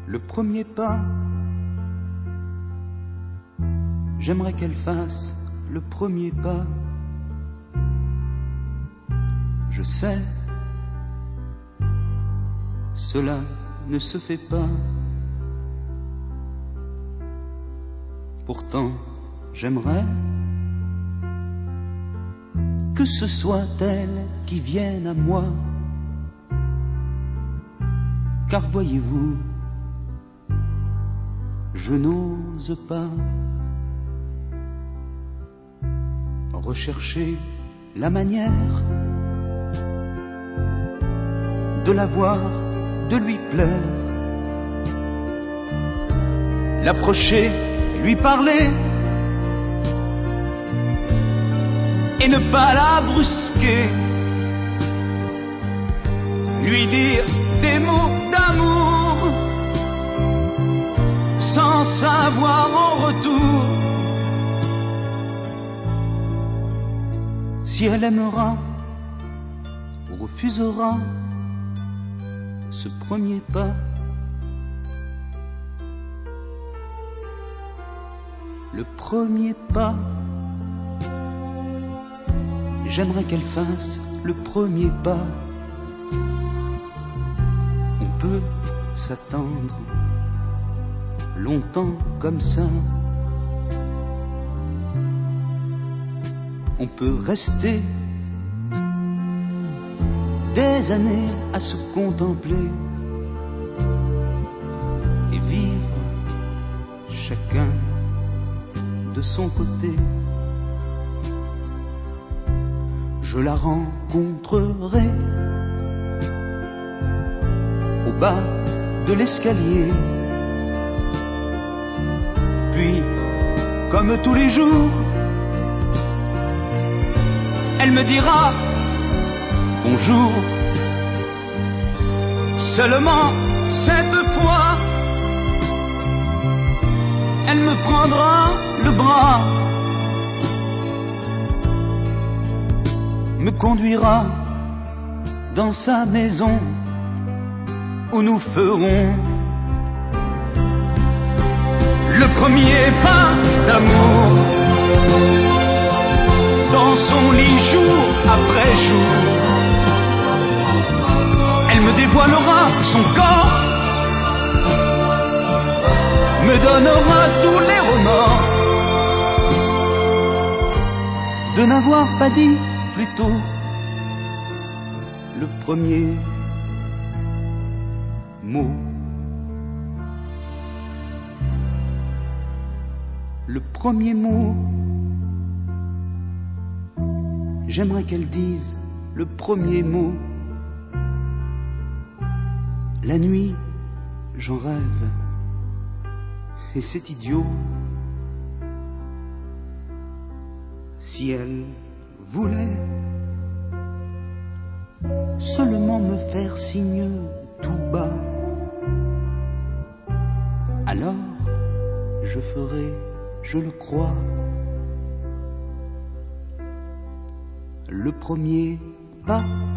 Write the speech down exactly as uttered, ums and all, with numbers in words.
le premier pas. J'aimerais qu'elle fasse le premier pas. Je sais, cela ne se fait pas. Pourtant, j'aimerais que ce soit elle qui vienne à moi. Car voyez-vous, je n'ose pas rechercher la manière de la voir, de lui plaire, l'approcher, lui parler et ne pas la brusquer, lui dire des mots d'amour sans savoir en retour si elle aimera ou refusera ce premier pas. Le premier pas, j'aimerais qu'elle fasse le premier pas. On peut s'attendre longtemps comme ça. On peut rester des années à se contempler et vivre chacun de son côté. Je la rencontrerai au bas de l'escalier, puis comme tous les jours elle me dira bonjour. Seulement cette fois elle me prendra le bras, me conduira dans sa maison où nous ferons le premier pas d'amour dans son lit jour après jour. Elle me dévoilera son corps, me donnera tous les remords de n'avoir pas dit plus tôt le premier mot. Le premier mot, j'aimerais qu'elle dise le premier mot. La nuit, j'en rêve, et c'est idiot. Si elle voulait seulement me faire signe tout bas, alors je ferai, je le crois, le premier pas.